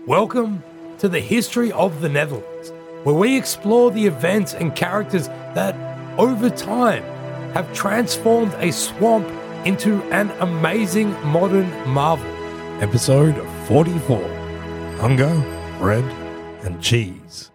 Welcome to the History of the Netherlands, where we explore the events and characters that, over time, have transformed a swamp into an amazing modern marvel. Episode 44, Hunger, Bread and Cheese.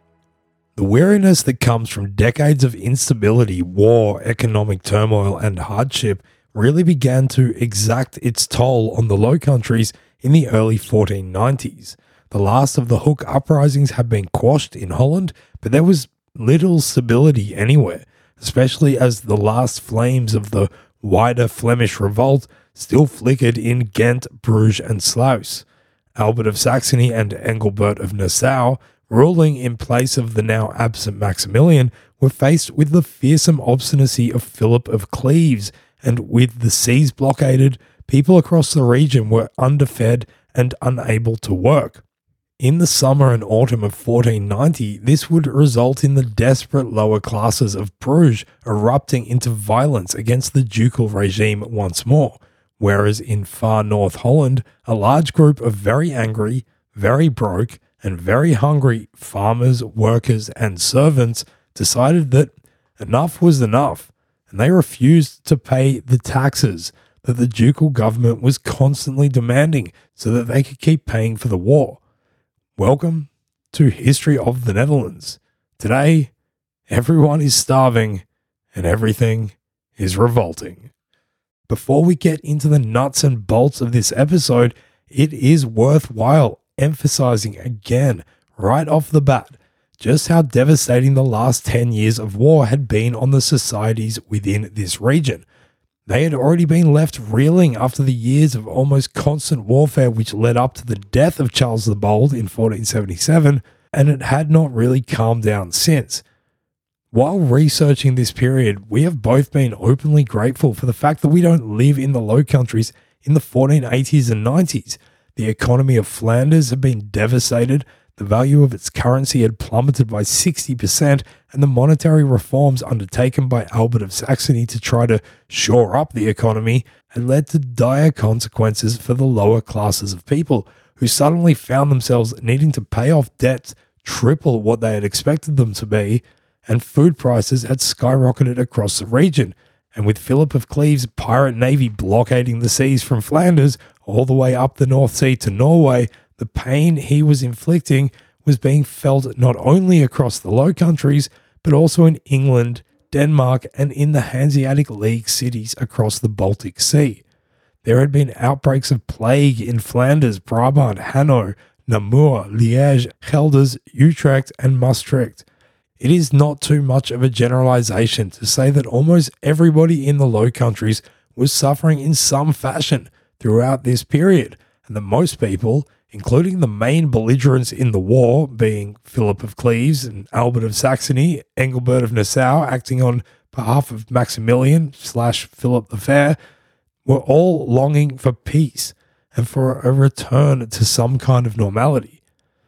The weariness that comes from decades of instability, war, economic turmoil and hardship really began to exact its toll on the Low Countries in the early 1490s. The last of the Hook uprisings had been quashed in Holland, but there was little stability anywhere, especially as the last flames of the wider Flemish revolt still flickered in Ghent, Bruges and Sluis. Albert of Saxony and Engelbert of Nassau, ruling in place of the now absent Maximilian, were faced with the fearsome obstinacy of Philip of Cleves, and with the seas blockaded, people across the region were underfed and unable to work. In the summer and autumn of 1490, this would result in the desperate lower classes of Bruges erupting into violence against the ducal regime once more, whereas in far north Holland, a large group of very angry, very broke, and very hungry farmers, workers, and servants decided that enough was enough, and they refused to pay the taxes that the ducal government was constantly demanding so that they could keep paying for the war. Welcome to History of the Netherlands. Today, everyone is starving and everything is revolting. Before we get into the nuts and bolts of this episode, it is worthwhile emphasizing again, right off the bat, just how devastating the last 10 years of war had been on the societies within this region. They had already been left reeling after the years of almost constant warfare which led up to the death of Charles the Bold in 1477, and it had not really calmed down since. While researching this period, we have both been openly grateful for the fact that we don't live in the Low Countries in the 1480s and 90s. The economy of Flanders had been devastated, the value of its currency had plummeted by 60%, and the monetary reforms undertaken by Albert of Saxony to try to shore up the economy had led to dire consequences for the lower classes of people, who suddenly found themselves needing to pay off debts triple what they had expected them to be, and food prices had skyrocketed across the region. And with Philip of Cleves' pirate navy blockading the seas from Flanders all the way up the North Sea to Norway, the pain he was inflicting was being felt not only across the Low Countries, but also in England, Denmark, and in the Hanseatic League cities across the Baltic Sea. There had been outbreaks of plague in Flanders, Brabant, Hainaut, Namur, Liège, Gelders, Utrecht, and Maastricht. It is not too much of a generalization to say that almost everybody in the Low Countries was suffering in some fashion throughout this period, and that most people, including the main belligerents in the war, being Philip of Cleves and Albert of Saxony, Engelbert of Nassau acting on behalf of Maximilian / Philip the Fair, were all longing for peace and for a return to some kind of normality.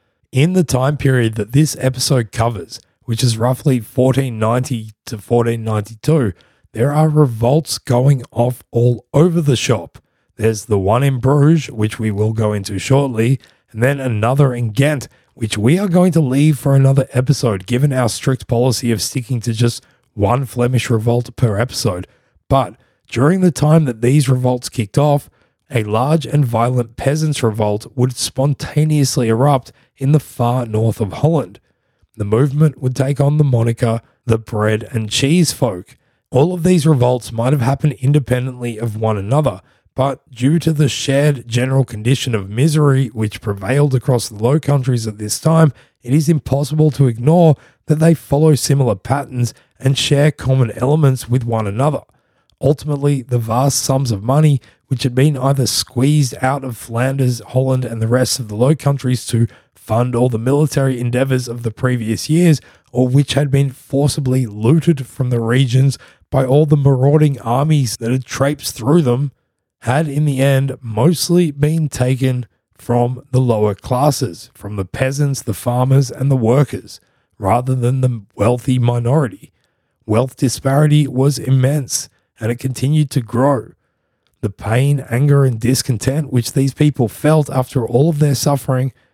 In the time period that this episode covers, which is roughly 1490 to 1492, there are revolts going off all over the shop. There's the one in Bruges, which we will go into shortly, and then another in Ghent, which we are going to leave for another episode, given our strict policy of sticking to just one Flemish revolt per episode. But during the time that these revolts kicked off, a large and violent peasants' revolt would spontaneously erupt in the far north of Holland. The movement would take on the moniker the Bread and Cheese folk. All of these revolts might have happened independently of one another, but due to the shared general condition of misery which prevailed across the Low Countries at this time, it is impossible to ignore that they follow similar patterns and share common elements with one another. Ultimately, the vast sums of money which had been either squeezed out of Flanders, Holland, and the rest of the Low Countries to fund all the military endeavours of the previous years, or which had been forcibly looted from the regions by all the marauding armies that had traipsed through them, had in the end mostly been taken from the lower classes, from the peasants, the farmers, and the workers, rather than the wealthy minority. Wealth disparity was immense, and it continued to grow. The pain, anger, and discontent which these people felt after all of their suffering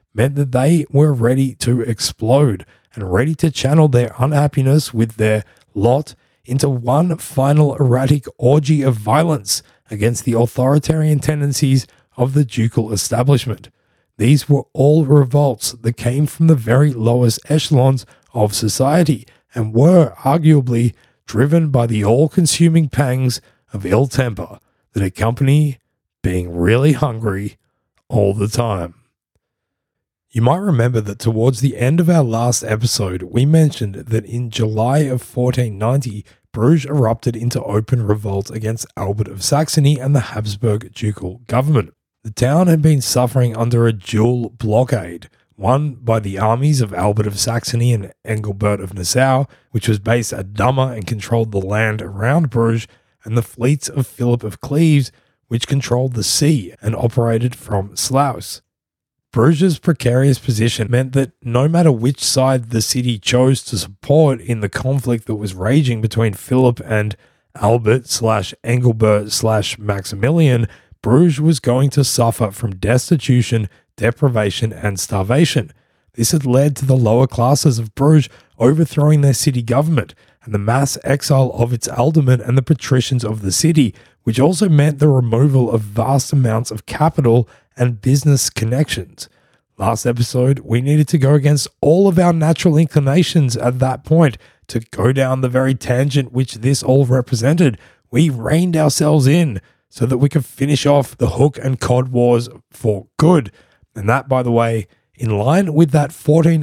meant that they were ready to explode and ready to channel their unhappiness with their lot into one final erratic orgy of violence against the authoritarian tendencies of the ducal establishment. These were all revolts that came from the very lowest echelons of society and were arguably driven by the all-consuming pangs of ill temper that accompany being really hungry all the time. You might remember that towards the end of our last episode, we mentioned that in July of 1490, Bruges erupted into open revolt against Albert of Saxony and the Habsburg ducal government. The town had been suffering under a dual blockade, one by the armies of Albert of Saxony and Engelbert of Nassau, which was based at Dummer and controlled the land around Bruges, and the fleets of Philip of Cleves, which controlled the sea and operated from Sluis. Bruges' precarious position meant that no matter which side the city chose to support in the conflict that was raging between Philip and Albert/Engelbert/Maximilian, Bruges was going to suffer from destitution, deprivation, and starvation. This had led to the lower classes of Bruges overthrowing their city government and the mass exile of its aldermen and the patricians of the city, which also meant the removal of vast amounts of capital and business connections. Last episode, we needed to go against all of our natural inclinations at that point to go down the very tangent which this all represented. We reined ourselves in so that we could finish off the hook and cod wars for good. And that, by the way, in line with that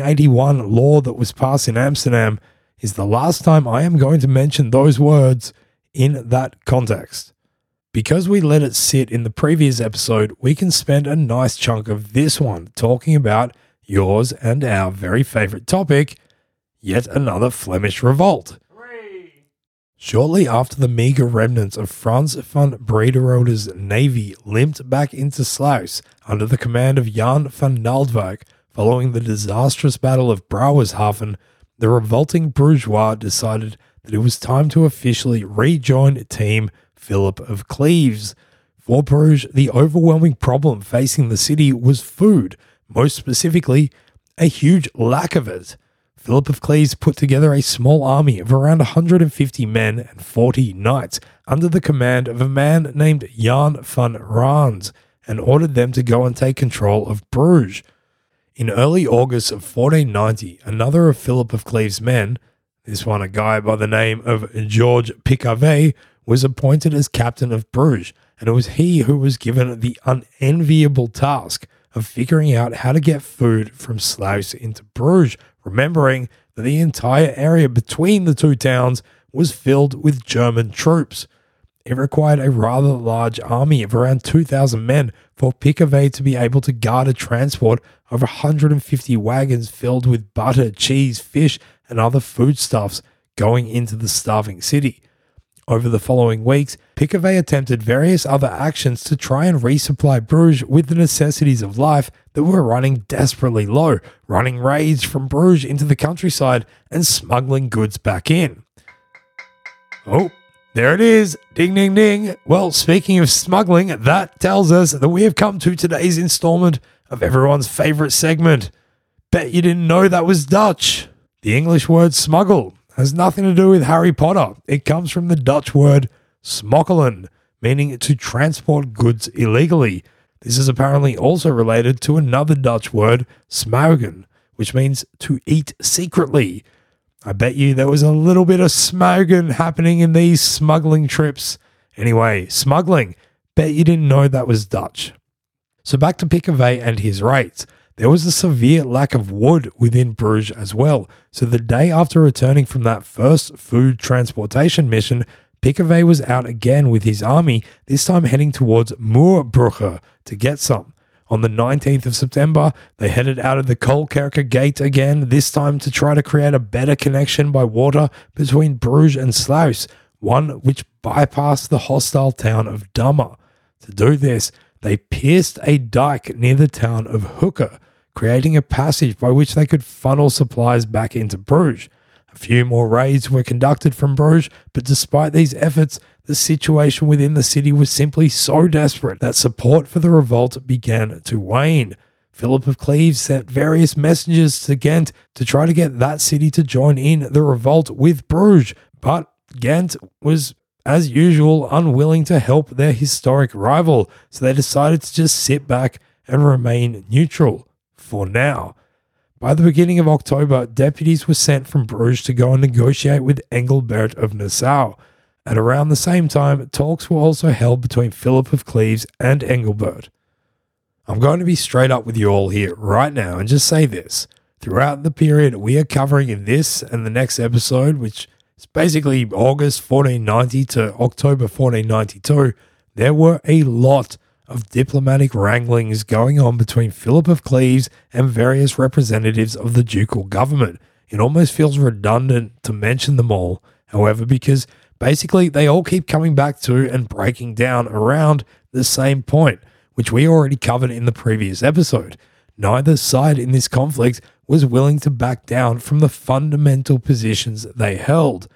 1481 law that was passed in Amsterdam, is the last time I am going to mention those words in that context. Because we let it sit in the previous episode, we can spend a nice chunk of this one talking about yours and our very favorite topic, yet another Flemish revolt. Hooray! Shortly after the meager remnants of Frans van Brederode's navy limped back into Sluis under the command of Jan van Naaldwijk following the disastrous Battle of Brouwershaven, the revolting bourgeois decided that it was time to officially rejoin Team Philip of Cleves. For Bruges, the overwhelming problem facing the city was food, most specifically, a huge lack of it. Philip of Cleves put together a small army of around 150 men and 40 knights under the command of a man named Jan van Raans and ordered them to go and take control of Bruges. In early August of 1490, another of Philip of Cleves' men, this one a guy by the name of George Picavet, was appointed as captain of Bruges, and it was he who was given the unenviable task of figuring out how to get food from Sluis into Bruges, remembering that the entire area between the two towns was filled with German troops. It required a rather large army of around 2,000 men for Picavet to be able to guard a transport of 150 wagons filled with butter, cheese, fish, and other foodstuffs going into the starving city. Over the following weeks, Picavet attempted various other actions to try and resupply Bruges with the necessities of life that were running desperately low, running raids from Bruges into the countryside and smuggling goods back in. Oh, there it is. Ding, ding, ding. Well, speaking of smuggling, that tells us that we have come to today's installment of everyone's favorite segment. Bet you didn't know that was Dutch. The English word smuggle has nothing to do with Harry Potter. It comes from the Dutch word smokkelen, meaning to transport goods illegally. This is apparently also related to another Dutch word, smuigen, which means to eat secretly. I bet you there was a little bit of smuigen happening in these smuggling trips. Anyway, smuggling. Bet you didn't know that was Dutch. So back to Picavet and his raids. There was a severe lack of wood within Bruges as well, so the day after returning from that first food transportation mission, Picavet was out again with his army, this time heading towards Moerbrugge to get some. On the 19th of September, they headed out of the Kolkerke Gate again, this time to try to create a better connection by water between Bruges and Sluis, one which bypassed the hostile town of Dummer. To do this, they pierced a dike near the town of Hooker, creating a passage by which they could funnel supplies back into Bruges. A few more raids were conducted from Bruges, but despite these efforts, the situation within the city was simply so desperate that support for the revolt began to wane. Philip of Cleves sent various messengers to Ghent to try to get that city to join in the revolt with Bruges, but Ghent was, as usual, unwilling to help their historic rival, so they decided to just sit back and remain neutral for now. By the beginning of October, deputies were sent from Bruges to go and negotiate with Engelbert of Nassau. At around the same time, talks were also held between Philip of Cleves and Engelbert. I'm going to be straight up with you all here right now and just say this. Throughout the period we are covering in this and the next episode, which is basically August 1490 to October 1492, there were a lot of diplomatic wranglings going on between Philip of Cleves and various representatives of the ducal government. It almost feels redundant to mention them all, however, because basically they all keep coming back to and breaking down around the same point, which we already covered in the previous episode. Neither side in this conflict was willing to back down from the fundamental positions they held.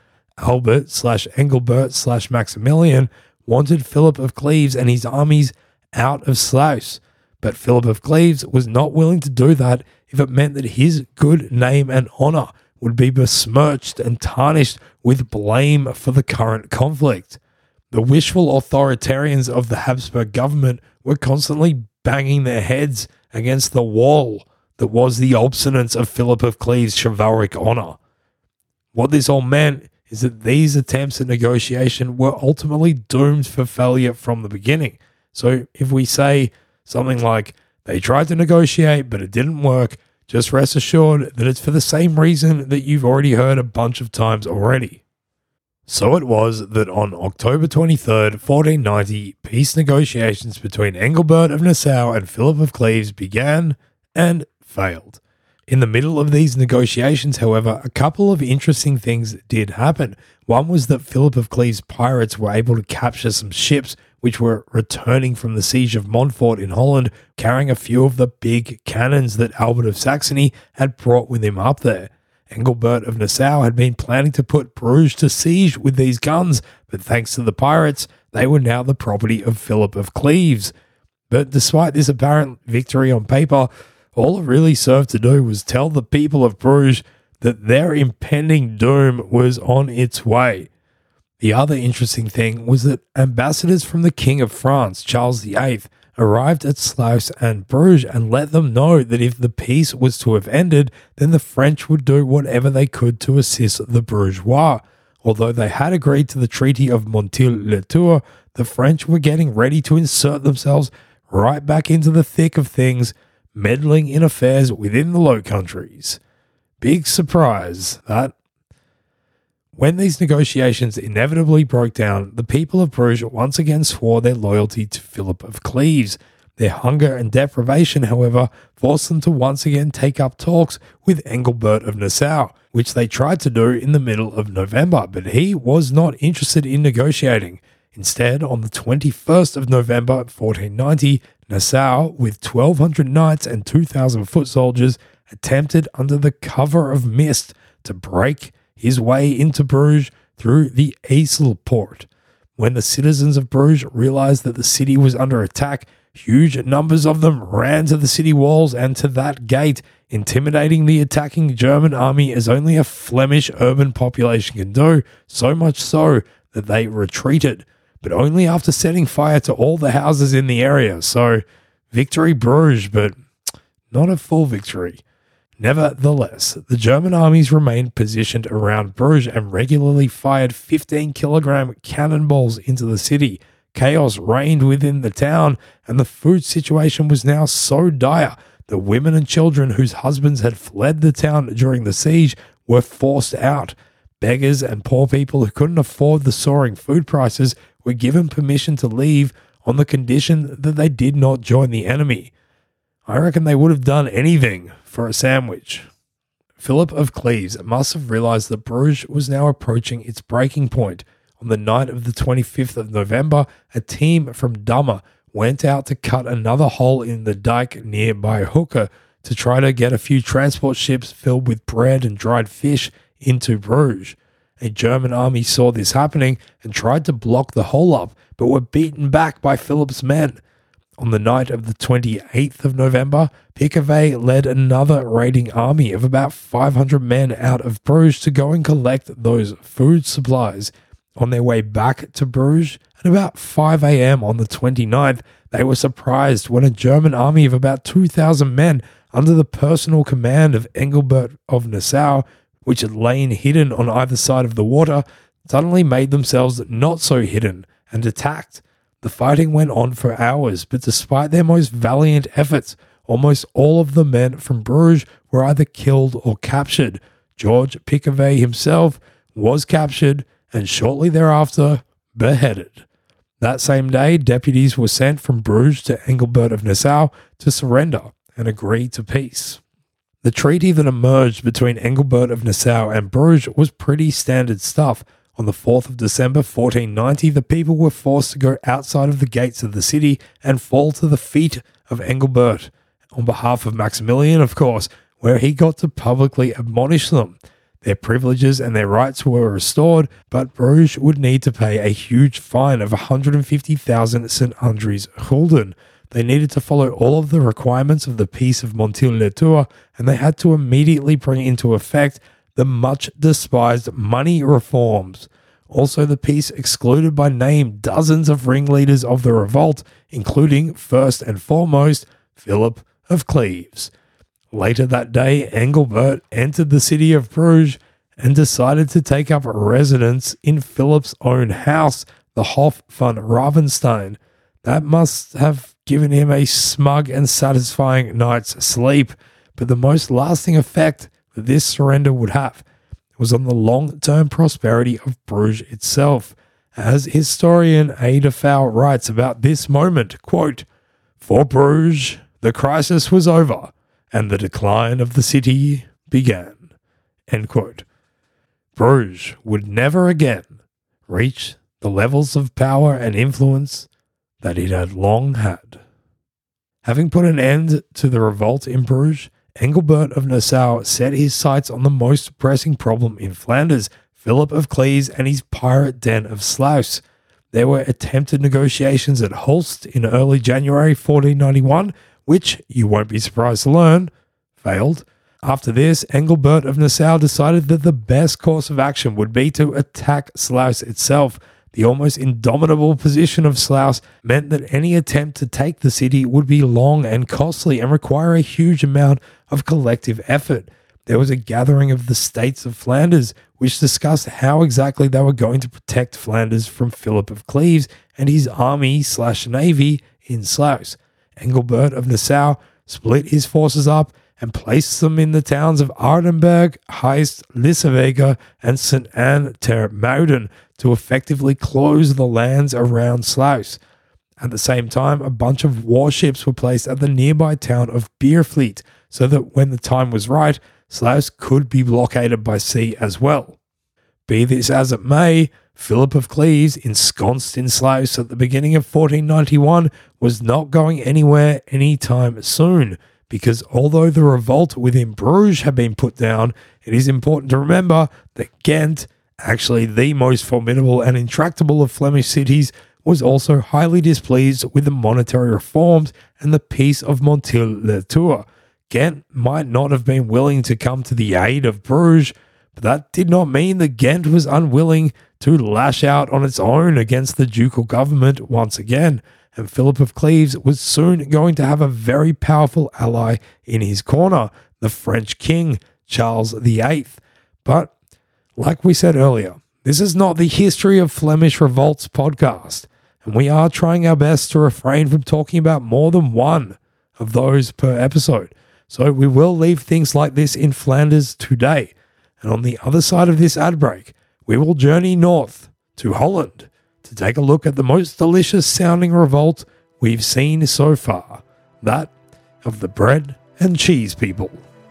Albert/Engelbert/Maximilian wanted Philip of Cleves and his armies out of Sluis, but Philip of Cleves was not willing to do that if it meant that his good name and honour would be besmirched and tarnished with blame for the current conflict. The wishful authoritarians of the Habsburg government were constantly banging their heads against the wall that was the obstinance of Philip of Cleves' chivalric honour. What this all meant is that these attempts at negotiation were ultimately doomed for failure from the beginning. So if we say something like, they tried to negotiate but it didn't work, just rest assured that it's for the same reason that you've already heard a bunch of times already. So it was that on October 23rd, 1490, peace negotiations between Engelbert of Nassau and Philip of Cleves began and failed. In the middle of these negotiations, however, a couple of interesting things did happen. One was that Philip of Cleves' pirates were able to capture some ships which were returning from the siege of Montfort in Holland, carrying a few of the big cannons that Albert of Saxony had brought with him up there. Engelbert of Nassau had been planning to put Bruges to siege with these guns, but thanks to the pirates, they were now the property of Philip of Cleves. But despite this apparent victory on paper, all it really served to do was tell the people of Bruges that their impending doom was on its way. The other interesting thing was that ambassadors from the King of France, Charles VIII, arrived at Sluis and Bruges and let them know that if the peace was to have ended, then the French would do whatever they could to assist the bourgeois. Although they had agreed to the Treaty of Montil-le-Tour, the French were getting ready to insert themselves right back into the thick of things, meddling in affairs within the Low Countries. Big surprise, that. When these negotiations inevitably broke down, the people of Bruges once again swore their loyalty to Philip of Cleves. Their hunger and deprivation, however, forced them to once again take up talks with Engelbert of Nassau, which they tried to do in the middle of November, but he was not interested in negotiating. Instead, on the 21st of November 1490, Nassau, with 1,200 knights and 2,000 foot soldiers, attempted under the cover of mist to break his way into Bruges through the Ysel port. When the citizens of Bruges realized that the city was under attack, huge numbers of them ran to the city walls and to that gate, intimidating the attacking German army as only a Flemish urban population can do, so much so that they retreated, but only after setting fire to all the houses in the area. So, victory Bruges, but not a full victory. Nevertheless, the German armies remained positioned around Bruges and regularly fired 15-kilogram cannonballs into the city. Chaos reigned within the town, and the food situation was now so dire that women and children whose husbands had fled the town during the siege were forced out. Beggars and poor people who couldn't afford the soaring food prices were given permission to leave on the condition that they did not join the enemy. I reckon they would have done anything for a sandwich. Philip of Cleves must have realized that Bruges was now approaching its breaking point. On the night of the 25th of November, a team from Dummer went out to cut another hole in the dike nearby Hooker to try to get a few transport ships filled with bread and dried fish into Bruges. A German army saw this happening and tried to block the hole up, but were beaten back by Philip's men. on the night of the 28th of November, Piquevet led another raiding army of about 500 men out of Bruges to go and collect those food supplies. On their way back to Bruges, at about 5 a.m. on the 29th, they were surprised when a German army of about 2,000 men under the personal command of Engelbert of Nassau, which had lain hidden on either side of the water, suddenly made themselves not so hidden and attacked. The fighting went on for hours, but despite their most valiant efforts, almost all of the men from Bruges were either killed or captured. George Piquevet himself was captured and shortly thereafter beheaded. That same day, deputies were sent from Bruges to Engelbert of Nassau to surrender and agree to peace. The treaty that emerged between Engelbert of Nassau and Bruges was pretty standard stuff. On the 4th of December 1490, the people were forced to go outside of the gates of the city and fall to the feet of Engelbert, on behalf of Maximilian, of course, where he got to publicly admonish them. Their privileges and their rights were restored, but Bruges would need to pay a huge fine of 150,000 St. Andries gulden. They needed to follow all of the requirements of the Peace of Montil-le-Tour, and they had to immediately bring into effect the much despised money reforms. Also, the peace excluded by name dozens of ringleaders of the revolt, including, first and foremost, Philip of Cleves. Later that day, Engelbert entered the city of Bruges and decided to take up residence in Philip's own house, the Hof van Ravenstein. That must have given him a smug and satisfying night's sleep, but the most lasting effect that this surrender would have was on the long-term prosperity of Bruges itself. As historian Ada Fowl writes about this moment, quote, "For Bruges, the crisis was over, and the decline of the city began." End quote. Bruges would never again reach the levels of power and influence that it had long had. Having put an end to the revolt in Bruges, Engelbert of Nassau set his sights on the most pressing problem in Flanders, Philip of Cleves and his pirate den of Sluis. There were attempted negotiations at Hulst in early January 1491, which, you won't be surprised to learn, failed. After this, Engelbert of Nassau decided that the best course of action would be to attack Sluis itself. The almost indomitable position of Sluis meant that any attempt to take the city would be long and costly and require a huge amount of collective effort. There was a gathering of the states of Flanders, which discussed how exactly they were going to protect Flanders from Philip of Cleves and his army/navy in Sluis. Engelbert of Nassau split his forces up and placed them in the towns of Aardenburg, Heist, Lissewege, and St. Anne ter Mouden to effectively close the lands around Sluis. At the same time, a bunch of warships were placed at the nearby town of Beerfleet, so that when the time was right, Sluis could be blockaded by sea as well. Be this as it may, Philip of Cleves, ensconced in Sluis at the beginning of 1491, was not going anywhere anytime soon, because although the revolt within Bruges had been put down, it is important to remember that Ghent, actually the most formidable and intractable of Flemish cities, was also highly displeased with the monetary reforms and the Peace of Montil-le-Tour. Ghent might not have been willing to come to the aid of Bruges, but that did not mean that Ghent was unwilling to lash out on its own against the ducal government once again, and Philip of Cleves was soon going to have a very powerful ally in his corner, the French king, Charles VIII. But, like we said earlier, this is not the History of Flemish Revolts podcast, and we are trying our best to refrain from talking about more than one of those per episode. So we will leave things like this in Flanders today, and on the other side of this ad break, we will journey north to Holland to take a look at the most delicious sounding revolt we've seen so far, that of the bread and cheese people.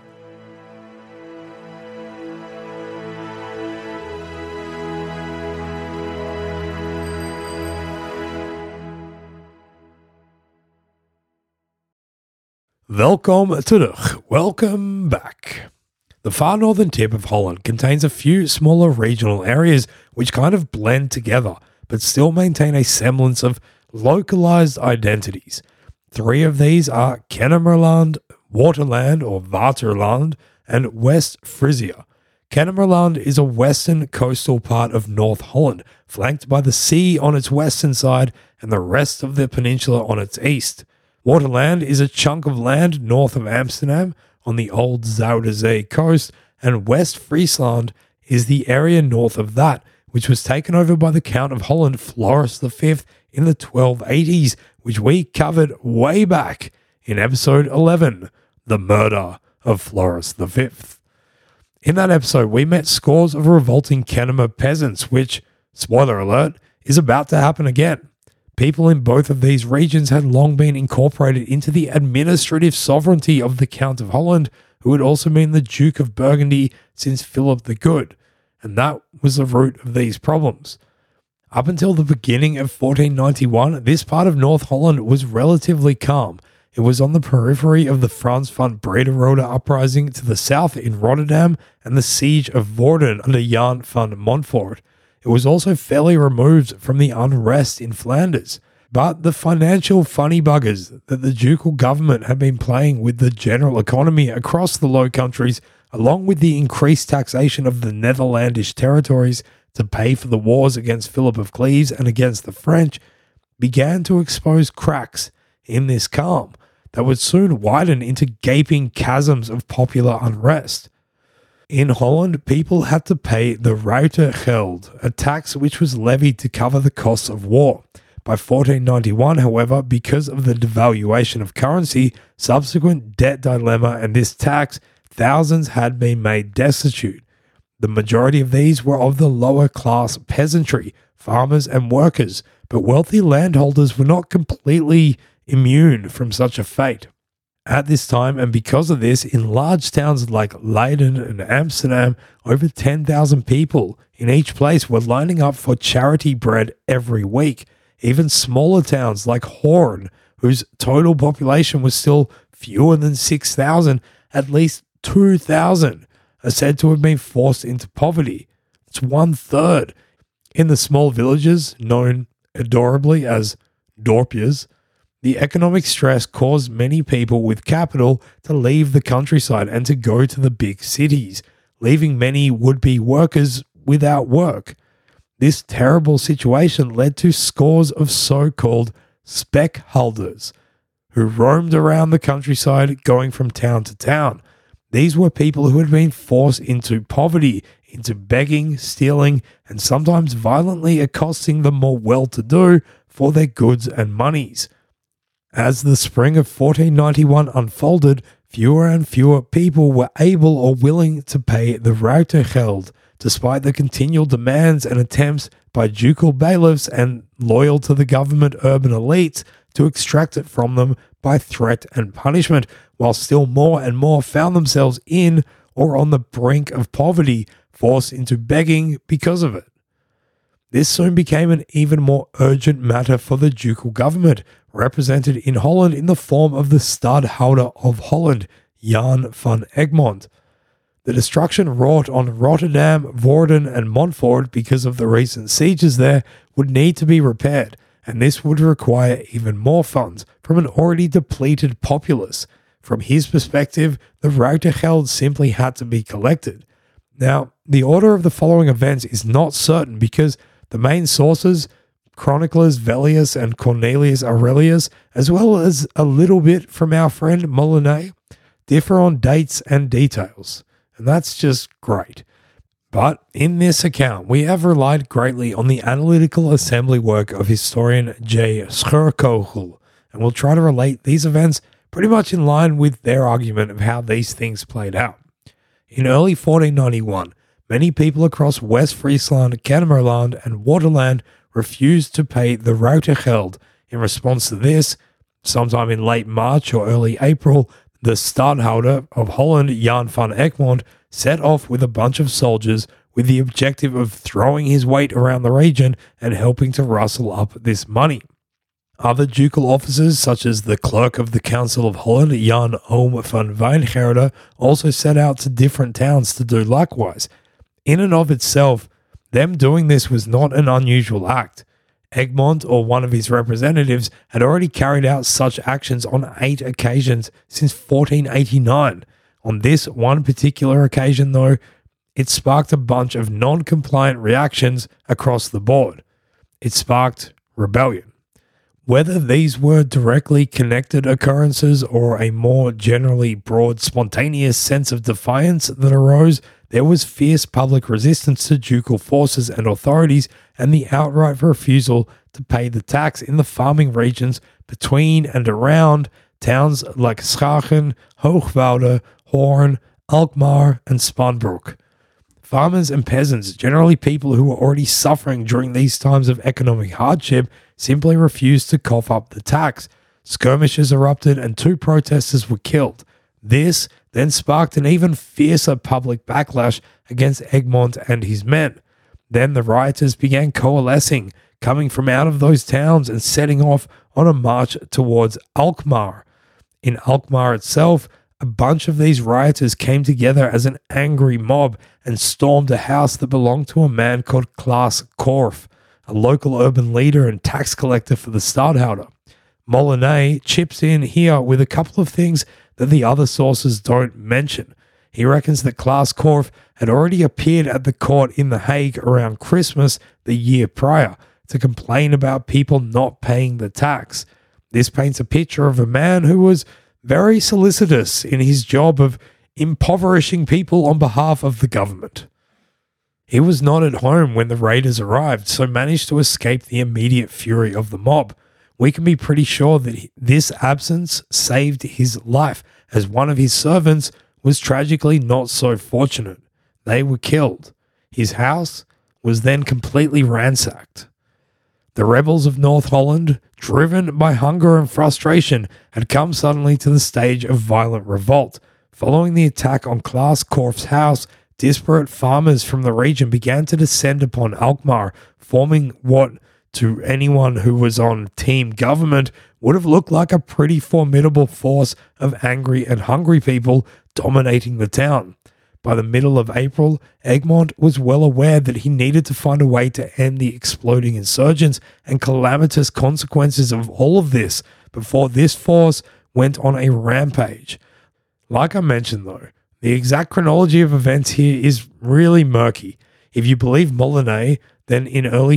Welkom terug. Welcome back. The far northern tip of Holland contains a few smaller regional areas which kind of blend together, but still maintain a semblance of localized identities. Three of these are Kennemerland, Waterland or Waterland, and West Frisia. Kennemerland is a western coastal part of North Holland, flanked by the sea on its western side and the rest of the peninsula on its east. Waterland is a chunk of land north of Amsterdam on the old Zuiderzee coast, and West Friesland is the area north of that, which was taken over by the Count of Holland Floris V in the 1280s, which we covered way back in episode 11, The Murder of Floris V. In that episode, we met scores of revolting Kennemer peasants, which, spoiler alert, is about to happen again. People in both of these regions had long been incorporated into the administrative sovereignty of the Count of Holland, who would also mean the Duke of Burgundy since Philip the Good, and that was the root of these problems. Up until the beginning of 1491, this part of North Holland was relatively calm. It was on the periphery of the Frans van Brederode uprising to the south in Rotterdam and the siege of Woerden under Jan van Montfort. It was also fairly removed from the unrest in Flanders. But the financial funny buggers that the ducal government had been playing with the general economy across the Low Countries, along with the increased taxation of the Netherlandish territories to pay for the wars against Philip of Cleves and against the French, began to expose cracks in this calm that would soon widen into gaping chasms of popular unrest. In Holland, people had to pay the Ruitergeld, a tax which was levied to cover the costs of war. By 1491, however, because of the devaluation of currency, subsequent debt dilemma, and this tax, thousands had been made destitute. The majority of these were of the lower class peasantry, farmers and workers, but wealthy landholders were not completely immune from such a fate. At this time, and because of this, in large towns like Leiden and Amsterdam, over 10,000 people in each place were lining up for charity bread every week. Even smaller towns like Hoorn, whose total population was still fewer than 6,000, at least 2,000 are said to have been forced into poverty. It's 1/3. In the small villages, known adorably as dorpjes, the economic stress caused many people with capital to leave the countryside and to go to the big cities, leaving many would-be workers without work. This terrible situation led to scores of so-called speckholders who roamed around the countryside going from town to town. These were people who had been forced into poverty, into begging, stealing, and sometimes violently accosting the more well-to-do for their goods and monies. As the spring of 1491 unfolded, fewer and fewer people were able or willing to pay the Ruitergeld, despite the continual demands and attempts by ducal bailiffs and loyal to the government urban elites to extract it from them by threat and punishment, while still more and more found themselves in or on the brink of poverty, forced into begging because of it. This soon became an even more urgent matter for the ducal government, represented in Holland in the form of the Stadhouder of Holland, Jan van Egmond. The destruction wrought on Rotterdam, Woerden, and Montfort because of the recent sieges there would need to be repaired, and this would require even more funds from an already depleted populace. From his perspective, the Ruitergeld simply had to be collected. Now, the order of the following events is not certain because the main sources, chroniclers Velleius and Cornelius Aurelius, as well as a little bit from our friend Molinet, differ on dates and details. And that's just great. But in this account, we have relied greatly on the analytical assembly work of historian J. Schuurkogel, and we'll try to relate these events pretty much in line with their argument of how these things played out. In early 1491, many people across West Friesland, Kennemerland, and Waterland refused to pay the Ruitergeld. In response to this, sometime in late March or early April, the Stadhouder of Holland, Jan van Egmond, set off with a bunch of soldiers with the objective of throwing his weight around the region and helping to rustle up this money. Other ducal officers, such as the clerk of the Council of Holland, Jan Oom van Wijngaarden, also set out to different towns to do likewise. In and of itself, them doing this was not an unusual act. Egmont, or one of his representatives, had already carried out such actions on 8 occasions since 1489. On this one particular occasion, though, it sparked a bunch of non-compliant reactions across the board. It sparked rebellion. Whether these were directly connected occurrences or a more generally broad spontaneous sense of defiance that arose, there was fierce public resistance to ducal forces and authorities and the outright refusal to pay the tax in the farming regions between and around towns like Schagen, Hoogwoude, Hoorn, Alkmaar, and Spanbroek. Farmers and peasants, generally people who were already suffering during these times of economic hardship, simply refused to cough up the tax. Skirmishes erupted and 2 protesters were killed. This then sparked an even fiercer public backlash against Egmont and his men. Then the rioters began coalescing, coming from out of those towns and setting off on a march towards Alkmaar. In Alkmaar itself, a bunch of these rioters came together as an angry mob and stormed a house that belonged to a man called Klaas Korf, a local urban leader and tax collector for the stadhouder. Molyneux chips in here with a couple of things that the other sources don't mention. He reckons that Klaas Korf had already appeared at the court in The Hague around Christmas the year prior to complain about people not paying the tax. This paints a picture of a man who was very solicitous in his job of impoverishing people on behalf of the government. He was not at home when the raiders arrived, so managed to escape the immediate fury of the mob. We can be pretty sure that this absence saved his life, as one of his servants was tragically not so fortunate. They were killed. His house was then completely ransacked. The rebels of North Holland, driven by hunger and frustration, had come suddenly to the stage of violent revolt. Following the attack on Klaas Korf's house, disparate farmers from the region began to descend upon Alkmaar, forming what, to anyone who was on team government, would have looked like a pretty formidable force of angry and hungry people dominating the town. By the middle of April, Egmont was well aware that he needed to find a way to end the exploding insurgents and calamitous consequences of all of this before this force went on a rampage. Like I mentioned though, the exact chronology of events here is really murky. If you believe Molyneux, then in early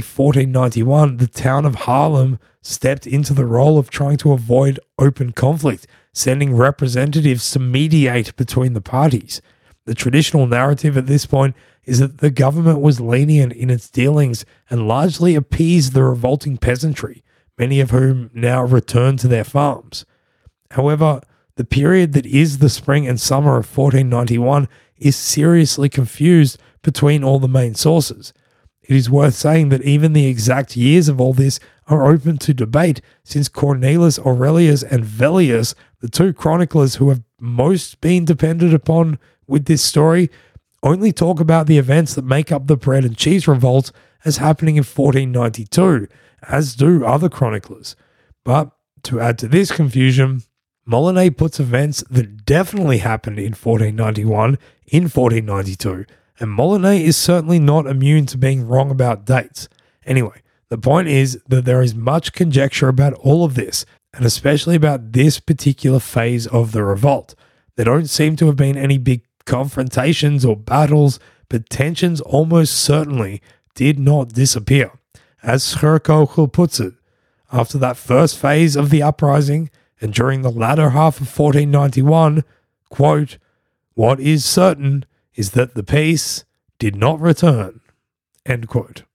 1491, the town of Haarlem stepped into the role of trying to avoid open conflict, sending representatives to mediate between the parties. The traditional narrative at this point is that the government was lenient in its dealings and largely appeased the revolting peasantry, many of whom now returned to their farms. However, the period that is the spring and summer of 1491 is seriously confused between all the main sources. It is worth saying that even the exact years of all this are open to debate, since Cornelius Aurelius and Velleius, the 2 chroniclers who have most been depended upon with this story, only talk about the events that make up the bread and cheese revolt as happening in 1492, as do other chroniclers. But to add to this confusion, Molyneux puts events that definitely happened in 1491 in 1492, and Molyneux is certainly not immune to being wrong about dates. Anyway, the point is that there is much conjecture about all of this, and especially about this particular phase of the revolt. There don't seem to have been any big confrontations or battles, but tensions almost certainly did not disappear. As Scherkogel puts it, after that first phase of the uprising, and during the latter half of 1491, quote, "What is certain is that the peace did not return," end quote.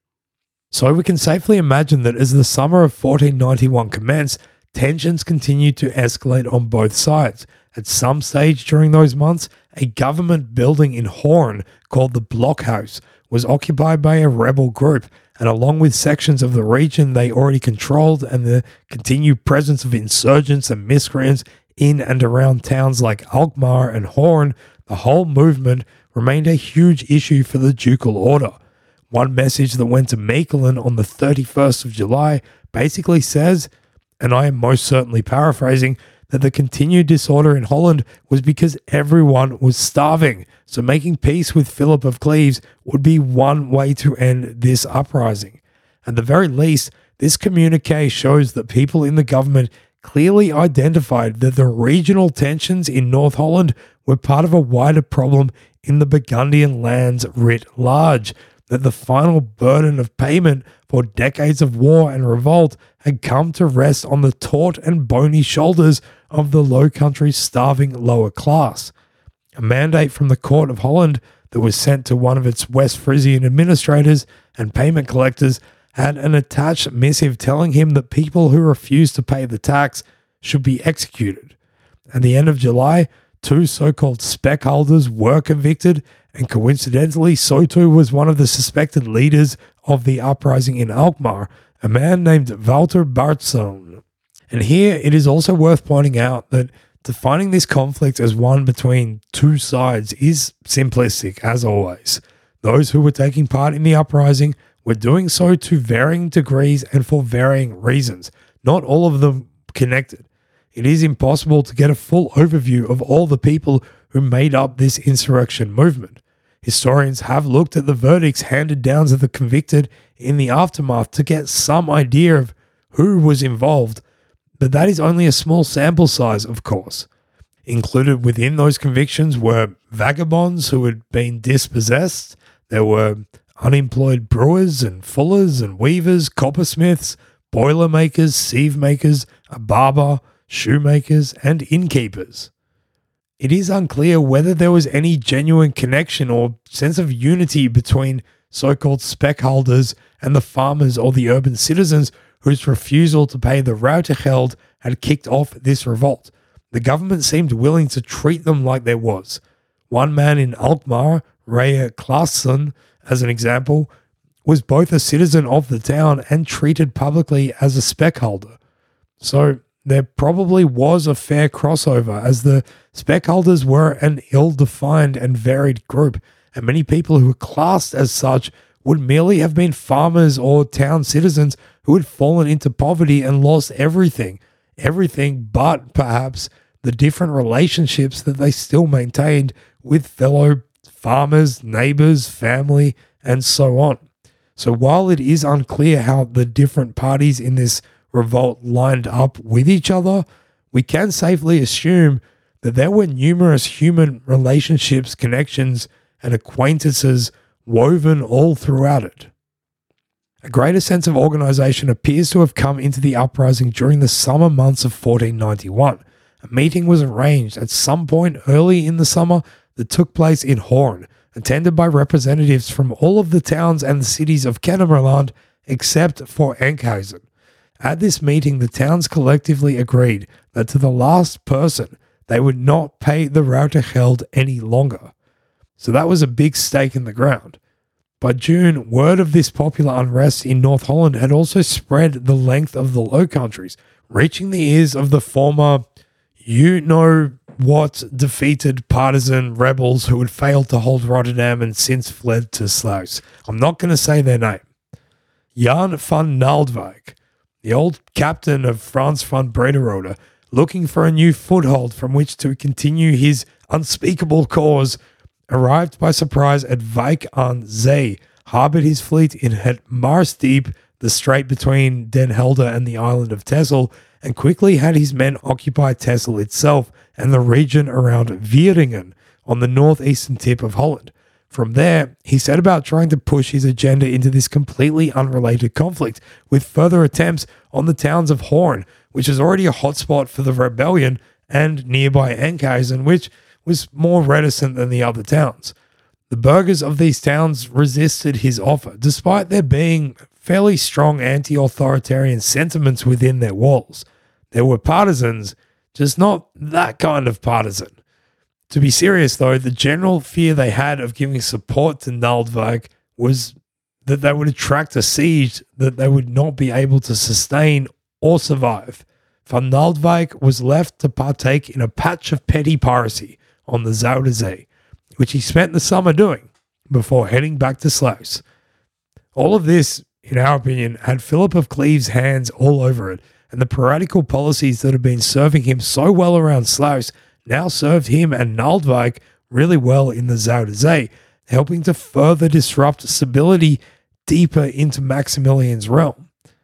So we can safely imagine that as the summer of 1491 commenced, tensions continued to escalate on both sides. At some stage during those months, a government building in Hoorn called the Blockhouse was occupied by a rebel group, and along with sections of the region they already controlled and the continued presence of insurgents and miscreants in and around towns like Alkmaar and Hoorn, the whole movement remained a huge issue for the ducal order. One message that went to Mechelen on the 31st of July basically says, and I am most certainly paraphrasing, that the continued disorder in Holland was because everyone was starving, so making peace with Philip of Cleves would be one way to end this uprising. At the very least, This communique shows that people in the government clearly identified that the regional tensions in North Holland were part of a wider problem in the Burgundian lands writ large, that the final burden of payment for decades of war and revolt had come to rest on the taut and bony shoulders of the Low Country's starving lower class. A mandate from the Court of Holland that was sent to one of its West Frisian administrators and payment collectors had an attached missive telling him that people who refused to pay the tax should be executed. At the end of July, 2 so-called spec holders were convicted, and coincidentally, so too was one of the suspected leaders of the uprising in Alkmaar, a man named Wouter Bartzoon. And here it is also worth pointing out that defining this conflict as one between two sides is simplistic, as always. Those who were taking part in the uprising were doing so to varying degrees and for varying reasons, not all of them connected. It is impossible to get a full overview of all the people who made up this insurrection movement. Historians have looked at the verdicts handed down to the convicted in the aftermath to get some idea of who was involved, but that is only a small sample size, of course. Included within those convictions were vagabonds who had been dispossessed. There were unemployed brewers and fullers and weavers, coppersmiths, boilermakers, sieve makers, a barber, shoemakers, and innkeepers. It is unclear whether there was any genuine connection or sense of unity between so-called spec holders and the farmers or the urban citizens whose refusal to pay the Ruitengeld had kicked off this revolt. The government seemed willing to treat them like there was. One man in Alkmaar, Rea Claesson, as an example, was both a citizen of the town and treated publicly as a spec holder. So there probably was a fair crossover, as the spec holders were an ill-defined and varied group, and many people who were classed as such would merely have been farmers or town citizens who had fallen into poverty and lost everything but perhaps the different relationships that they still maintained with fellow farmers, neighbors, family, and so on. So while it is unclear how the different parties in this revolt lined up with each other, we can safely assume that there were numerous human relationships, connections, and acquaintances woven all throughout it. A greater sense of organisation appears to have come into the uprising during the summer months of 1491. A meeting was arranged at some point early in the summer that took place in Hoorn, attended by representatives from all of the towns and the cities of Kennemerland except for Enkhuizen. At this meeting, the towns collectively agreed that to the last person, they would not pay the Ruitengeld any longer. So that was a big stake in the ground. By June, word of this popular unrest in North Holland had also spread the length of the Low Countries, reaching the ears of the former you-know-what defeated partisan rebels who had failed to hold Rotterdam and since fled to Sluis. I'm not going to say their name. Jan van Naaldwijk, the old captain of Frans van Brederode, looking for a new foothold from which to continue his unspeakable cause, arrived by surprise at Wijk aan Zee, harboured his fleet in Het Marsdiep, the strait between Den Helder and the island of Texel, and quickly had his men occupy Texel itself and the region around Wieringen on the northeastern tip of Holland. From there, he set about trying to push his agenda into this completely unrelated conflict, with further attempts on the towns of Hoorn, which is already a hotspot for the rebellion, and nearby Enkhuizen, which was more reticent than the other towns. The burghers of these towns resisted his offer, despite there being fairly strong anti-authoritarian sentiments within their walls. There were partisans, just not that kind of partisan. To be serious, though, the general fear they had of giving support to Naaldwijk was that they would attract a siege that they would not be able to sustain or survive. Van Naaldwijk was left to partake in a patch of petty piracy on the Zuiderzee, which he spent the summer doing before heading back to Sluis. All of this, in our opinion, had Philip of Cleves' hands all over it, and the piratical policies that had been serving him so well around Sluis now served him and Naaldwijk really well in the Zuiderzee, helping to further disrupt stability deeper into Maximilian's realm.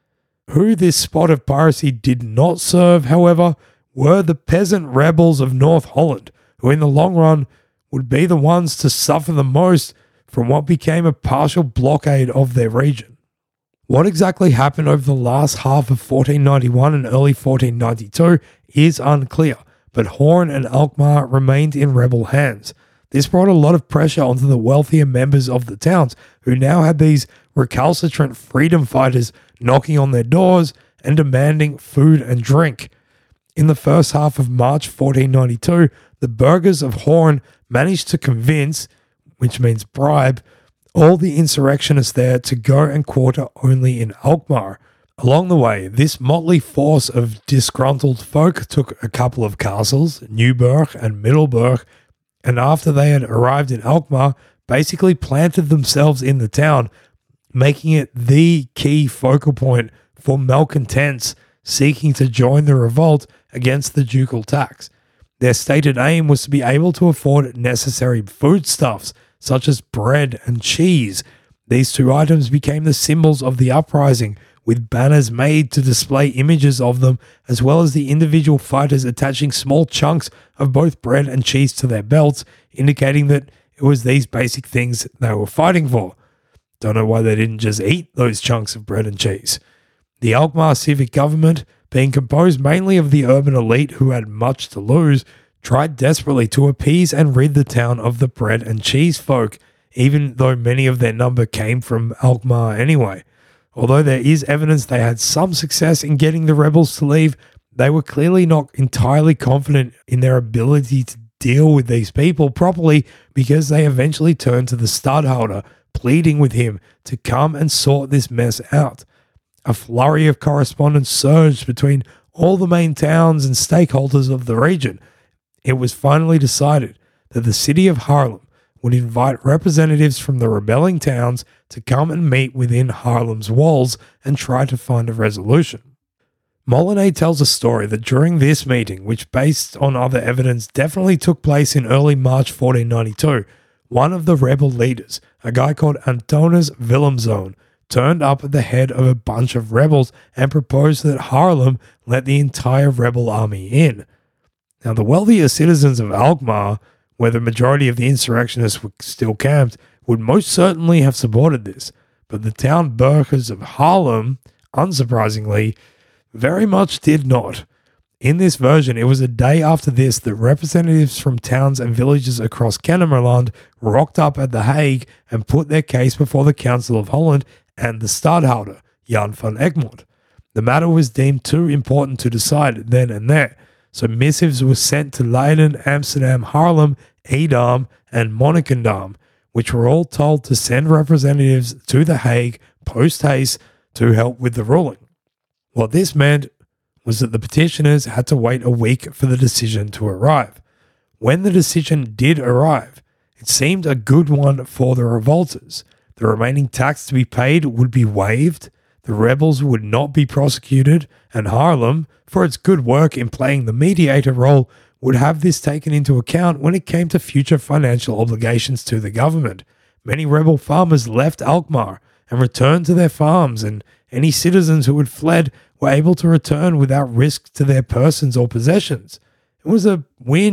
Who this spot of piracy did not serve, however, were the peasant rebels of North Holland, who in the long run would be the ones to suffer the most from what became a partial blockade of their region. What exactly happened over the last half of 1491 and early 1492 is unclear, but Hoorn and Alkmaar remained in rebel hands. This brought a lot of pressure onto the wealthier members of the towns, who now had these recalcitrant freedom fighters knocking on their doors and demanding food and drink. In the first half of March 1492, the burghers of Hoorn managed to convince, which means bribe, all the insurrectionists there to go and quarter only in Alkmaar. Along the way, this motley force of disgruntled folk took a couple of castles, Nieuwburg and Middelburg, and after they had arrived in Alkmaar, basically planted themselves in the town, making it the key focal point for malcontents seeking to join the revolt against the ducal tax. Their stated aim was to be able to afford necessary foodstuffs, such as bread and cheese. These two items became the symbols of the uprising, with banners made to display images of them, as well as the individual fighters attaching small chunks of both bread and cheese to their belts, indicating that it was these basic things they were fighting for. Don't know why they didn't just eat those chunks of bread and cheese. The Alkmaar civic government, being composed mainly of the urban elite who had much to lose, tried desperately to appease and rid the town of the bread and cheese folk, even though many of their number came from Alkmaar anyway. Although there is evidence they had some success in getting the rebels to leave, they were clearly not entirely confident in their ability to deal with these people properly, because they eventually turned to the stadholder, pleading with him to come and sort this mess out. A flurry of correspondence surged between all the main towns and stakeholders of the region. It was finally decided that the city of Haarlem would invite representatives from the rebelling towns to come and meet within Haarlem's walls and try to find a resolution. Molyneux tells a story that during this meeting, which based on other evidence definitely took place in early March 1492, one of the rebel leaders, a guy called Antonis Willemzoon, turned up at the head of a bunch of rebels and proposed that Haarlem let the entire rebel army in. Now, the wealthier citizens of Alkmaar, where the majority of the insurrectionists were still camped, would most certainly have supported this, but the town burghers of Haarlem, unsurprisingly, very much did not. In this version, it was a day after this that representatives from towns and villages across Kennemerland rocked up at The Hague and put their case before the Council of Holland and the stadholder, Jan van Egmond. The matter was deemed too important to decide then and there, so missives were sent to Leiden, Amsterdam, Haarlem, Edam, and Monnikendam, which were all told to send representatives to The Hague post-haste to help with the ruling. What this meant was that the petitioners had to wait a week for the decision to arrive. When the decision did arrive, it seemed a good one for the revolters. The remaining tax to be paid would be waived, the rebels would not be prosecuted, and Haarlem, for its good work in playing the mediator role, would have this taken into account when it came to future financial obligations to the government. Many rebel farmers left Alkmaar and returned to their farms, and any citizens who had fled were able to return without risk to their persons or possessions. It was a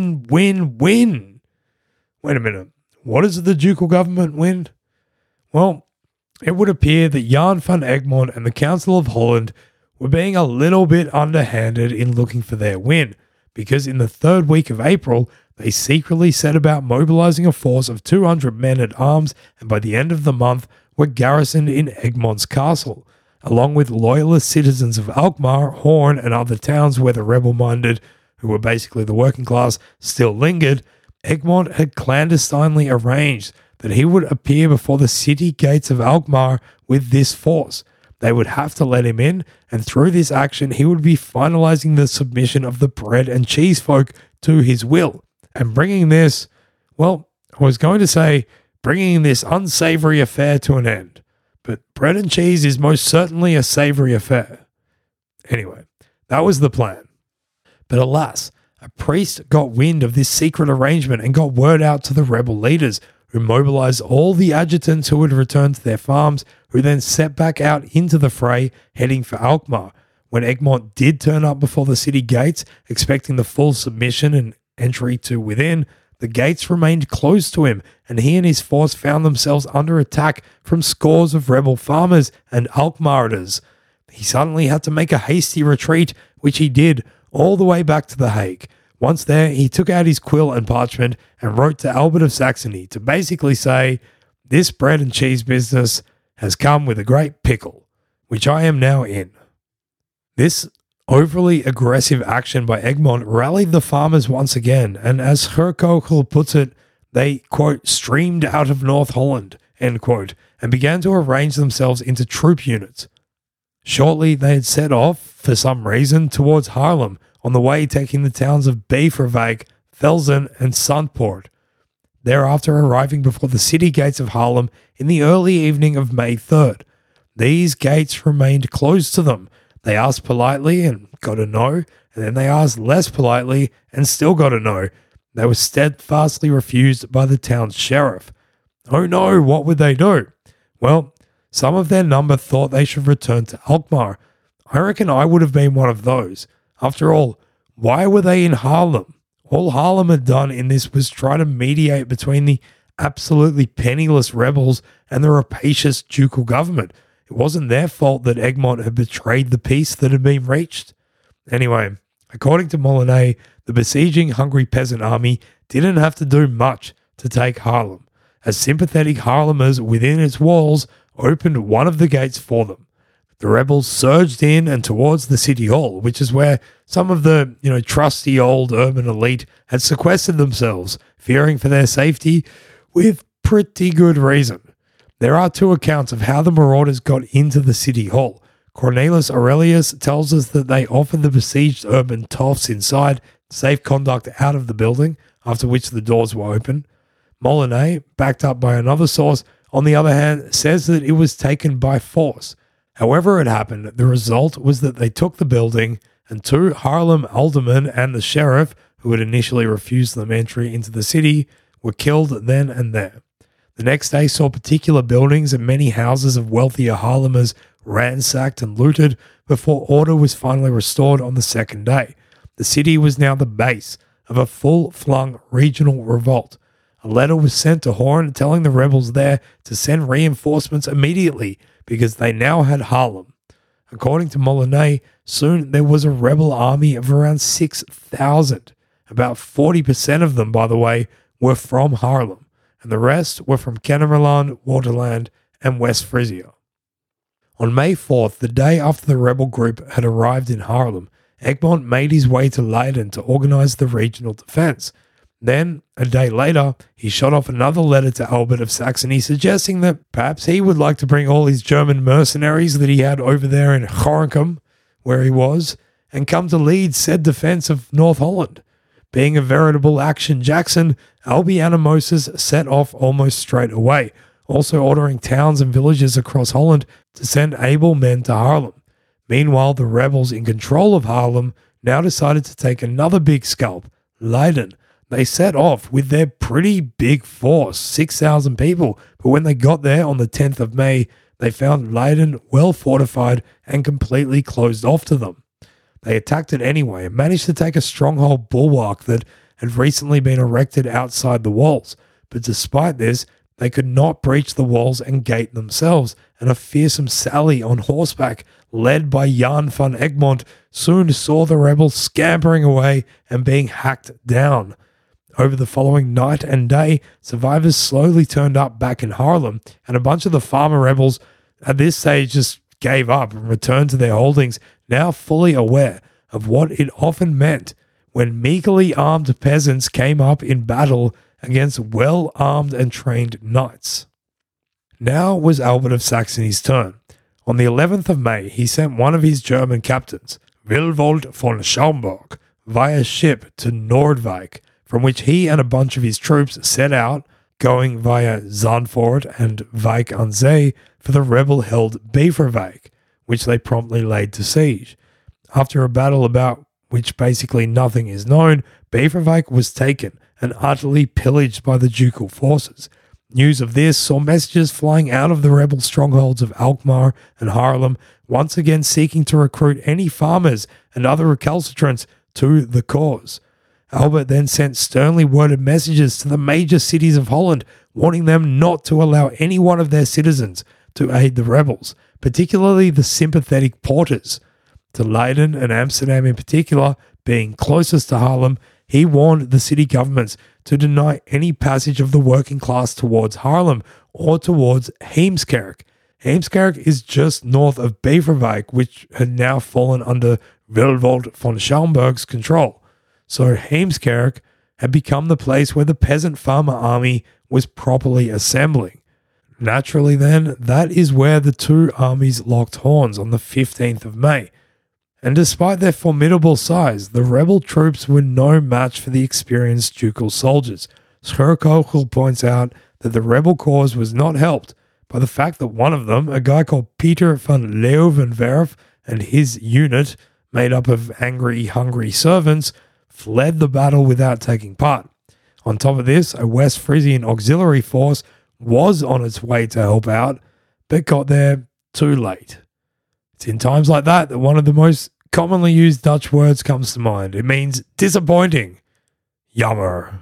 win-win-win. Wait a minute, what does the ducal government win? Well, it would appear that Jan van Egmond and the Council of Holland were being a little bit underhanded in looking for their win, because in the third week of April, they secretly set about mobilizing a force of 200 men at arms, and by the end of the month were garrisoned in Egmond's castle. Along with loyalist citizens of Alkmaar, Hoorn, and other towns where the rebel-minded, who were basically the working class, still lingered, Egmond had clandestinely arranged that he would appear before the city gates of Alkmaar with this force. They would have to let him in, and through this action he would be finalizing the submission of the bread and cheese folk to his will. And bringing this unsavory affair to an end. But bread and cheese is most certainly a savory affair. Anyway, that was the plan. But alas, a priest got wind of this secret arrangement and got word out to the rebel leaders, who mobilized all the adjutants who had returned to their farms, who then set back out into the fray, heading for Alkmaar. When Egmont did turn up before the city gates, expecting the full submission and entry to within, the gates remained closed to him, and he and his force found themselves under attack from scores of rebel farmers and Alkmaarders. He suddenly had to make a hasty retreat, which he did, all the way back to The Hague. Once there, he took out his quill and parchment and wrote to Albert of Saxony to basically say, "This bread and cheese business has come with a great pickle, which I am now in." This overly aggressive action by Egmont rallied the farmers once again, and as Gerkogel puts it, they, quote, streamed out of North Holland, end quote, and began to arrange themselves into troop units. Shortly, they had set off, for some reason, towards Haarlem, on the way taking the towns of Beverwijk, Velzen, and Sandpoort, thereafter arriving before the city gates of Haarlem in the early evening of May 3rd. These gates remained closed to them. They asked politely and got a no, and then they asked less politely and still got a no. They were steadfastly refused by the town's sheriff. Oh no, what would they do? Well, some of their number thought they should return to Alkmaar. I reckon I would have been one of those. After all, why were they in Haarlem? All Haarlem had done in this was try to mediate between the absolutely penniless rebels and the rapacious ducal government. It wasn't their fault that Egmont had betrayed the peace that had been reached. Anyway, according to Molyneux, the besieging hungry peasant army didn't have to do much to take Haarlem, as sympathetic Haarlemers within its walls opened one of the gates for them. The rebels surged in and towards the city hall, which is where some of the, trusty old urban elite had sequestered themselves, fearing for their safety, with pretty good reason. There are two accounts of how the marauders got into the city hall. Cornelius Aurelius tells us that they offered the besieged urban toffs inside safe conduct out of the building, after which the doors were open. Molyneux, backed up by another source, on the other hand, says that it was taken by force. However it happened, the result was that they took the building, and two Haarlem aldermen and the sheriff, who had initially refused them entry into the city, were killed then and there. The next day saw particular buildings and many houses of wealthier Haarlemers ransacked and looted before order was finally restored on the second day. The city was now the base of a full-flung regional revolt. A letter was sent to Hoorn telling the rebels there to send reinforcements immediately because they now had Haarlem. According to Molyneux, soon there was a rebel army of around 6,000. About 40% of them, by the way, were from Haarlem, and the rest were from Kennemerland, Waterland, and West Frisia. On May 4th, the day after the rebel group had arrived in Haarlem, Egmont made his way to Leiden to organize the regional defense. Then, a day later, he shot off another letter to Albert of Saxony suggesting that perhaps he would like to bring all his German mercenaries that he had over there in Gorinchem, where he was, and come to lead said defense of North Holland. Being a veritable Action Jackson, Albiana Moses set off almost straight away, also ordering towns and villages across Holland to send able men to Haarlem. Meanwhile, the rebels in control of Haarlem now decided to take another big scalp, Leiden. They set off with their pretty big force, 6,000 people, but when they got there on the 10th of May, they found Leiden well fortified and completely closed off to them. They attacked it anyway and managed to take a stronghold bulwark that had recently been erected outside the walls, but despite this, they could not breach the walls and gate themselves, and a fearsome sally on horseback, led by Jan van Egmont, soon saw the rebels scampering away and being hacked down. Over the following night and day, survivors slowly turned up back in Haarlem, and a bunch of the farmer rebels at this stage just gave up and returned to their holdings, now fully aware of what it often meant when meagerly armed peasants came up in battle against well-armed and trained knights. Now was Albert of Saxony's turn. On the 11th of May, he sent one of his German captains, Wilwold von Schaumburg, via ship to Noordwijk, from which he and a bunch of his troops set out, going via Zandvoort and Wijk aan Zee for the rebel-held Beverwijk, which they promptly laid to siege. After a battle about which basically nothing is known, Beverwijk was taken and utterly pillaged by the ducal forces. News of this saw messages flying out of the rebel strongholds of Alkmaar and Haarlem, once again seeking to recruit any farmers and other recalcitrants to the cause. Albert then sent sternly worded messages to the major cities of Holland, warning them not to allow any one of their citizens to aid the rebels, particularly the sympathetic porters. To Leiden and Amsterdam in particular, being closest to Haarlem, he warned the city governments to deny any passage of the working class towards Haarlem or towards Heemskerk. Heemskerk is just north of Beverwijk, which had now fallen under Willebrord von Schaumburg's control. So Heemskerk had become the place where the peasant farmer army was properly assembling. Naturally then, that is where the two armies locked horns on the 15th of May. And despite their formidable size, the rebel troops were no match for the experienced ducal soldiers. Scherkogel points out that the rebel cause was not helped by the fact that one of them, a guy called Peter van Leeuwenwerf, and his unit, made up of angry, hungry servants, fled the battle without taking part. On top of this, a West Frisian auxiliary force was on its way to help out, but got there too late. It's in times like that that one of the most commonly used Dutch words comes to mind. It means disappointing. Jammer.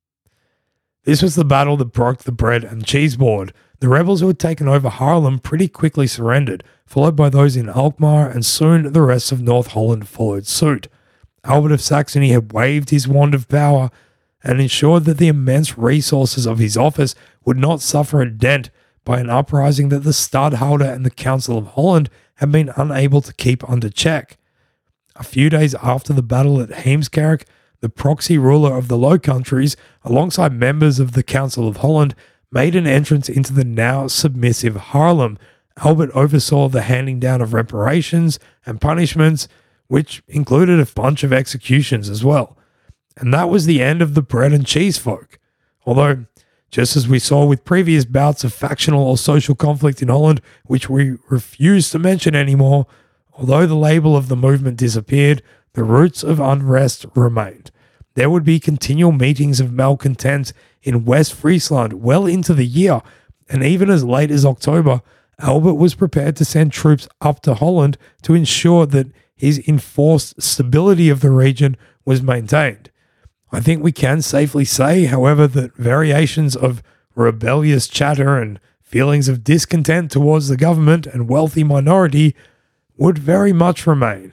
This was the battle that broke the bread and cheese board. The rebels who had taken over Haarlem pretty quickly surrendered, followed by those in Alkmaar, and soon the rest of North Holland followed suit. Albert of Saxony had waved his wand of power and ensured that the immense resources of his office would not suffer a dent by an uprising that the Stadtholder and the Council of Holland had been unable to keep under check. A few days after the battle at Heemskerk, the proxy ruler of the Low Countries, alongside members of the Council of Holland, made an entrance into the now submissive Haarlem. Albert oversaw the handing down of reparations and punishments, which included a bunch of executions as well. And that was the end of the bread and cheese folk. Although, just as we saw with previous bouts of factional or social conflict in Holland, which we refuse to mention anymore, although the label of the movement disappeared, the roots of unrest remained. There would be continual meetings of malcontent in West Friesland well into the year, and even as late as October, Albert was prepared to send troops up to Holland to ensure that his enforced stability of the region was maintained. I think we can safely say, however, that variations of rebellious chatter and feelings of discontent towards the government and wealthy minority would very much remain.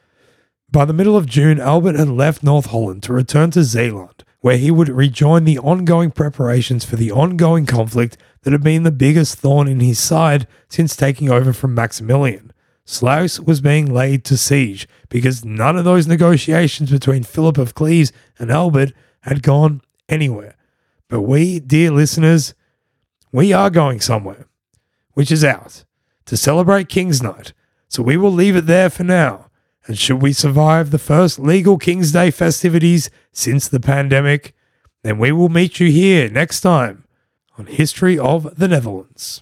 By the middle of June, Albert had left North Holland to return to Zeeland, where he would rejoin the ongoing preparations for the ongoing conflict that had been the biggest thorn in his side since taking over from Maximilian. Sluis was being laid to siege because none of those negotiations between Philip of Cleves and Albert had gone anywhere. But we, dear listeners, we are going somewhere, which is out, to celebrate King's Night. So we will leave it there for now. And should we survive the first legal King's Day festivities since the pandemic, then we will meet you here next time on History of the Netherlands.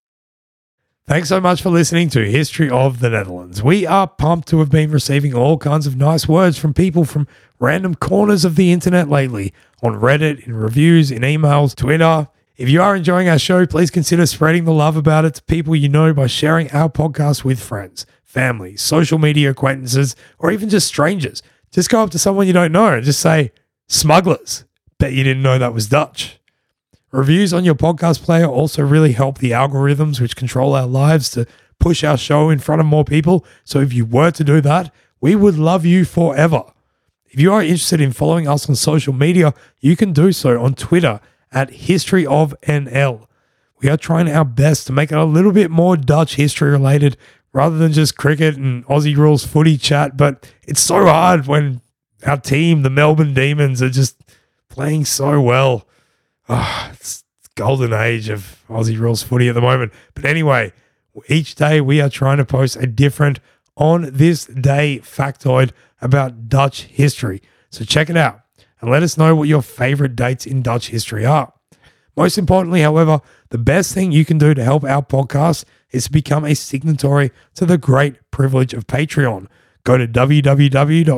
Thanks so much for listening to History of the Netherlands. We are pumped to have been receiving all kinds of nice words from people from random corners of the internet lately, on Reddit, in reviews, in emails, Twitter. If you are enjoying our show, please consider spreading the love about it to people you know by sharing our podcast with friends, family, social media acquaintances, or even just strangers. Just go up to someone you don't know and just say, smugglers. Bet you didn't know that was Dutch. Reviews on your podcast player also really help the algorithms which control our lives to push our show in front of more people. So if you were to do that, we would love you forever. If you are interested in following us on social media, you can do so on Twitter at HistoryOfNL. We are trying our best to make it a little bit more Dutch history related rather than just cricket and Aussie rules footy chat. But it's so hard when our team, the Melbourne Demons, are just playing so well. It's golden age of Aussie rules footy at the moment. But anyway, each day we are trying to post a different on this day factoid about Dutch history. So check it out and let us know what your favorite dates in Dutch history are. Most importantly, however, the best thing you can do to help our podcast is to become a signatory to the great privilege of Patreon. Go to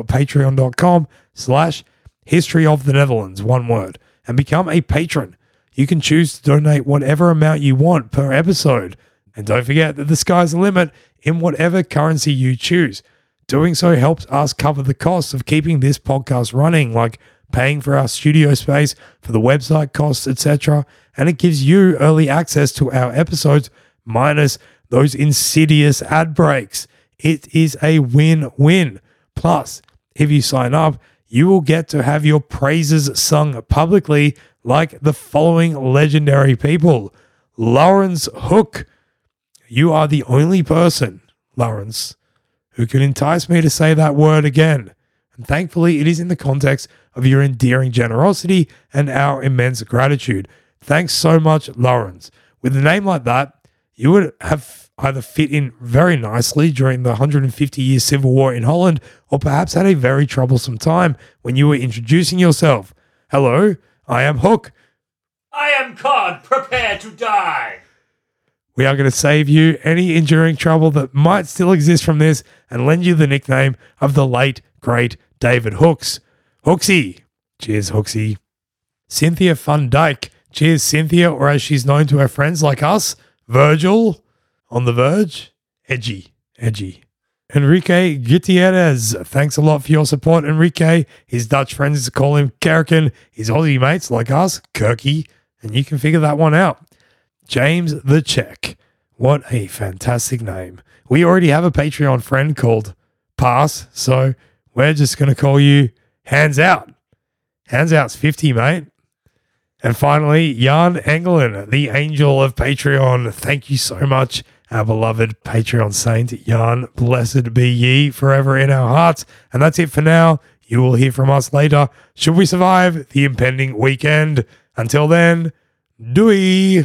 www.patreon.com/historyofthenetherlands, one word, and become a patron. You can choose to donate whatever amount you want per episode. And don't forget that the sky's the limit in whatever currency you choose. Doing so helps us cover the costs of keeping this podcast running, like paying for our studio space, for the website costs, etc. And it gives you early access to our episodes minus those insidious ad breaks. It is a win-win. Plus, if you sign up, you will get to have your praises sung publicly like the following legendary people. Lawrence Hook. You are the only person, Lawrence, who can entice me to say that word again. And thankfully, it is in the context of your endearing generosity and our immense gratitude. Thanks so much, Lawrence. With a name like that, you would have either fit in very nicely during the 150-year civil war in Holland, or perhaps had a very troublesome time when you were introducing yourself. Hello, I am Hook. I am Cod, prepare to die. We are going to save you any enduring trouble that might still exist from this and lend you the nickname of the late, great David Hooks. Hooksy. Cheers, Hooksy. Cynthia Van Dyke. Cheers, Cynthia, or as she's known to her friends like us, Virgil. On the verge. Edgy. Enrique Gutierrez. Thanks a lot for your support, Enrique. His Dutch friends call him Kerken. His Aussie mates like us, Kirky. And you can figure that one out. James the Czech. What a fantastic name. We already have a Patreon friend called Pass, so we're just going to call you Hands Out. Hands Out's 50, mate. And finally, Jan Engelin, the angel of Patreon. Thank you so much, our beloved Patreon saint, Jan. Blessed be ye forever in our hearts. And that's it for now. You will hear from us later, should we survive the impending weekend. Until then, doei.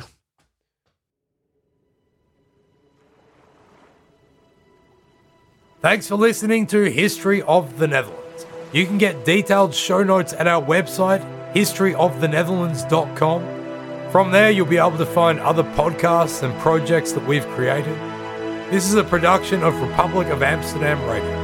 Thanks for listening to History of the Netherlands. You can get detailed show notes at our website, historyofthenetherlands.com. From there, you'll be able to find other podcasts and projects that we've created. This is a production of Republic of Amsterdam Radio.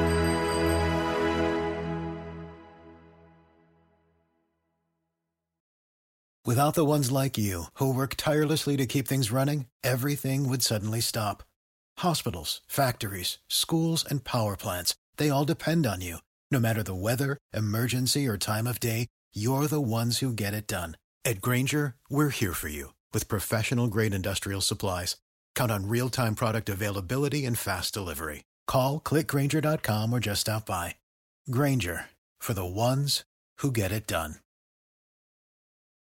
Without the ones like you, who work tirelessly to keep things running, everything would suddenly stop. Hospitals, factories, schools, and power plants, they all depend on you. No matter the weather, emergency, or time of day, you're the ones who get it done. At Grainger, we're here for you with professional-grade industrial supplies. Count on real-time product availability and fast delivery. Call, click Grainger.com, or just stop by. Grainger, for the ones who get it done.